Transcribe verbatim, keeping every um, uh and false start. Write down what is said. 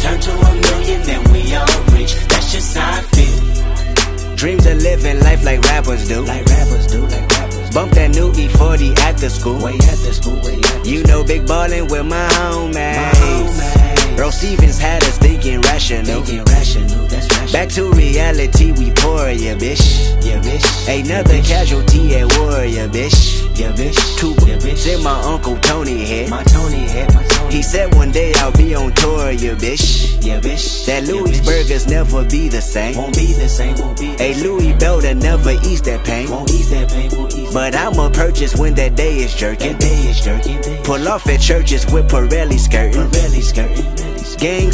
turn to a million, then we all rich. That's just how I feel. Dreams of living life like rappers do. Like rappers do, like rappers do. Bump that new E forty at the school. Way at the school, way at the school. You know big ballin' with my homies. My homies. Earl Stevens had us thinking rational. Thinking rational, that's rational. Back to reality, we pour, yeah, bitch. Yeah, bitch. Another yeah, bitch. casualty at war, yeah, bitch. Yeah, bitch. Two yeah, bitch. in my Uncle Tony head. My Tony head, my Tony. He said one day I'll be on tour, yeah, bitch. Yeah, bitch. That yeah, Louis bitch. burgers never be the same. Won't be the same, won't be the A same. Louis Belder never ease that pain. Won't ease that pain, won't ease But that I'ma purchase when that day is jerking. That day is jerking, day Pull off at churches with Pirelli skirting. Pirelli skirting, Pirelli skirting. Gang